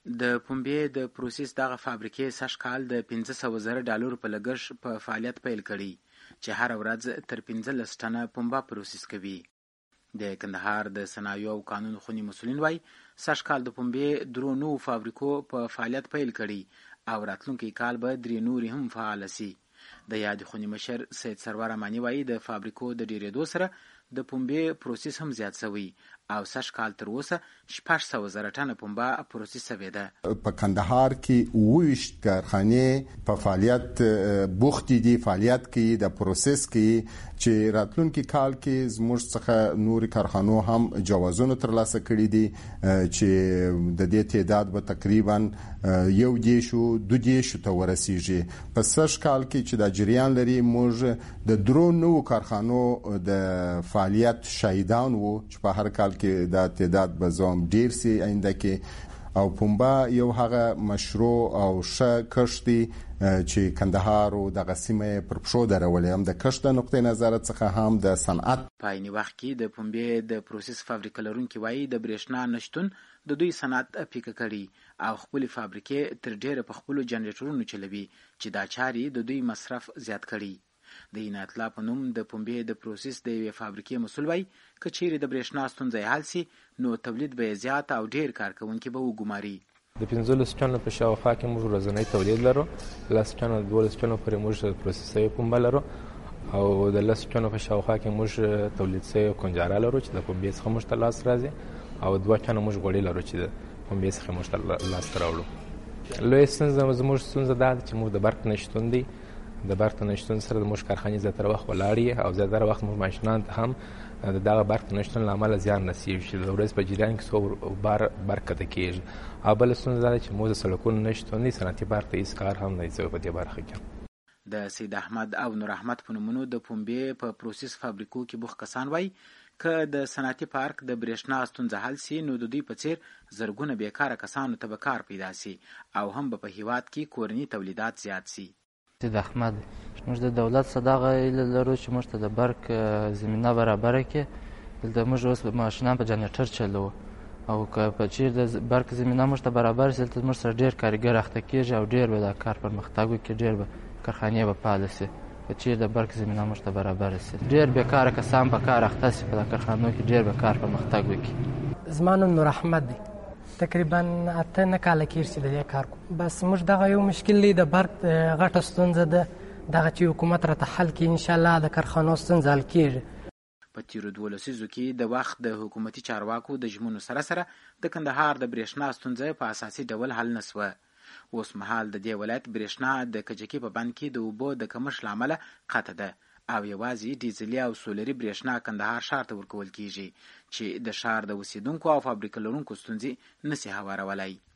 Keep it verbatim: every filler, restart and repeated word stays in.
د پنبې د پروسس دغه فابریکې سږ کال د پنځه سوه زره ډالرو په لګښت په فعالیت پیل کړی چې هر ورځ تر پنځلس ټنه پنبه پروسس کوي. د کندهار د صنایعو او قانون خونې مسؤلین وایي سږ کال د پنبې درو نوو فابریکو په فعالیت پیل کړی او راتلونکی کال به درې نورې هم فعاله سي. د یادې خونې مشر سید سرور اماني وایي د فابریکو د ډیرېدو سره د پنبې پروسس هم زیات شوی او سږ کال تر اوسه شپږ سوه زره ټنه پنبه پروسس شوې ده. په کندهار کې اووه ویشت کارخانې په فعالیت بوختې دي، فعالیت کوي د پروسس کوي چې راتلونکي کال کې زموږ څخه نورې کارخانو هم جوازونه ترلاسه کړي دي چې د دې تعداد به تقریبا یو دیشو دو دیشو ته ورسیږي. په سږ کال کې چې دا جریان لري موږ د درو نوو کارخانو د فعالیت شاهدان وو چې په هر کال کې دا تعداد به زوم ډیر سي آینده کې او پنبه یو هغه مشروع او ښه کښت دی چې کندهار او دغه سیمه پر پښو درولې هم د کښت د نقطې نظر څخه هم د صنعت په عیني وخت کې د پنبې د پروسس فابریکه لرونکي وایي د برېښنا نشتون د دوی صنعت پیکه کړي او خپل فابریکې تر ډیره په خپل جنریټرونو چلوي چې دا چاري د دوی مصرف زیات کړي. د عنایت الله په نوم د پنبې د پروسس د یوې فابریکې مسؤل وایي که چیرې د برېښنا ستونزه حل سي نو تولید به زیات او ډیر کارکوونکي به وګماري. د پنځلس ټنو په شاوخوا کې موږ ورځنی تولید لرو، لس ټنو دولس ټنو پورې موږ پروسس شوې پنبه لرو او د لس ټنو په شاوخوا کې موږ تولید شوې کنجاره لرو چې د پنبې څخه موږ ته لاس راځي او دوه ټنو موږ غوړي لرو چې د پنبې څخه موږ ته لاس راوړو. لویه ستونزه زموږ ستونزه دا ده چې موږ د برق نشتون دی. د برق نشتون سره د موږ کارخانې زیاتره وخت ولاړې او زیاتره وخت موږ ماشینان ته هم د دغه برق نشتون له امله زیان رسېږي چې د ورځې په جریان کې څو بار برق قطع کېږي. او بله ستونزه دا ده چې موږ د سړکونو نشتون دی، صنعتي برق ته هېڅ کار هم نه دی شوی په دې برخه کې. د سید احمد او نور احمد په نومونو د پنبې په پروسس فابریکو کې بوخت کسان وایي که د صنعتي پارک د برېښنا ستونزه حل سي نو د دوی په څیر زرګونه بیکاره کسانو ته به کار پیدا سي او هم به په هیواد کې کورني تولیدات زیات سي. سید احمد موږ د دولت څخه دغه هیله لرو چې موږ ته د برق زمینه برابره کړي. دلته موږ اوس ماشینان په جنریټر چلوو او که په چیر د برق زمینه موږ ته برابر سي دلته موږ سره ډېر کارګر اخته کېږي او ډېر به دا کار پرمختګ وکړي، ډېر به کارخانې به فعاله سي. که چیر د برق زمینه موږ ته برابر سي ډېر بېکاره کسان په کار اخته سي، په کارخانو کې ډېر به کار پرمختګ وکړي. زما نوم نور احمد دی. تقریبا اته نه کاله کېږي چې د دې کار کوم. بس موږ دغه یو مشکل دی د برق غټه ستونزه ده، دغه چې حکومت راته حل کړي انشاءالله د کارخانو ستونزه حل کېږي. په تیرو دولسو لسیزو کې د وخت د حکومتي چارواکو د ژمنو سره سره د کندهار د برېښنا ستونزه په اساسي ډول حل نه سوه. اوس مهال د دې ولایت برېښنا د کجکي په بند کې د اوبو د کمښت له امله قطع ده او یوازې ډیزلي او سولري برېښنا کندهار ښار ته ورکول کیږي چې د ښار د اوسیدونکو او فابریکه لرونکو ستونزې نسي هوارولی.